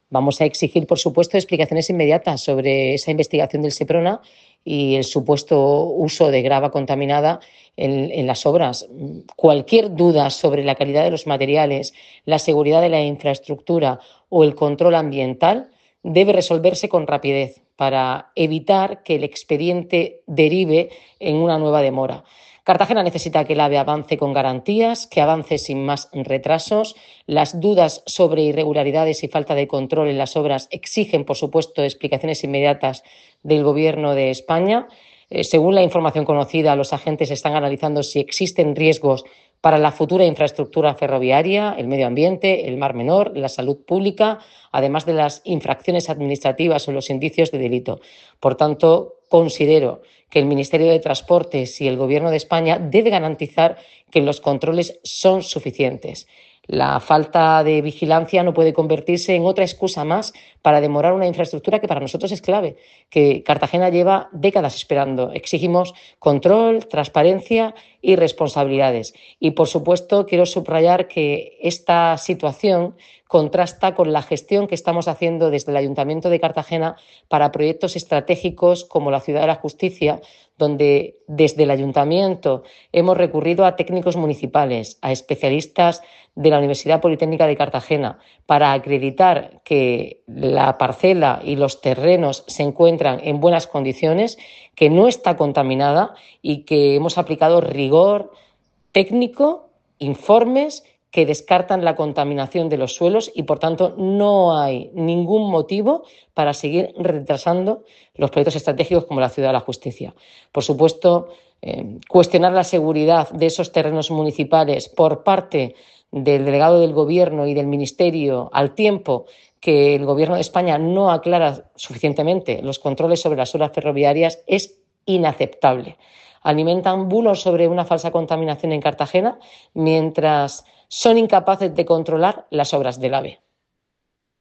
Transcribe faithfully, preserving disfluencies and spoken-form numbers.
Vamos a exigir, por supuesto, explicaciones inmediatas sobre esa investigación del Seprona y el supuesto uso de grava contaminada en, en las obras. Cualquier duda sobre la calidad de los materiales, la seguridad de la infraestructura o el control ambiental debe resolverse con rapidez para evitar que el expediente derive en una nueva demora. Cartagena necesita que el AVE avance con garantías, que avance sin más retrasos. Las dudas sobre irregularidades y falta de control en las obras exigen, por supuesto, explicaciones inmediatas del Gobierno de España. Eh, según la información conocida, los agentes están analizando si existen riesgos para la futura infraestructura ferroviaria, el medio ambiente, el Mar Menor, la salud pública, además de las infracciones administrativas o los indicios de delito. Por tanto, considero que el Ministerio de Transportes y el Gobierno de España debe garantizar que los controles son suficientes. La falta de vigilancia no puede convertirse en otra excusa más para demorar una infraestructura que para nosotros es clave, que Cartagena lleva décadas esperando. Exigimos control, transparencia y responsabilidades. Y, por supuesto, quiero subrayar que esta situación contrasta con la gestión que estamos haciendo desde el Ayuntamiento de Cartagena para proyectos estratégicos como la Ciudad de la Justicia, donde desde el Ayuntamiento hemos recurrido a técnicos municipales, a especialistas de la Universidad Politécnica de Cartagena, para acreditar que la parcela y los terrenos se encuentran en buenas condiciones, que no está contaminada y que hemos aplicado rigor técnico, informes que descartan la contaminación de los suelos y, por tanto, no hay ningún motivo para seguir retrasando los proyectos estratégicos como la Ciudad de la Justicia. Por supuesto, eh, cuestionar la seguridad de esos terrenos municipales por parte del delegado del Gobierno y del Ministerio, al tiempo que el Gobierno de España no aclara suficientemente los controles sobre las obras ferroviarias, es inaceptable. Alimentan bulos sobre una falsa contaminación en Cartagena mientras son incapaces de controlar las obras del AVE.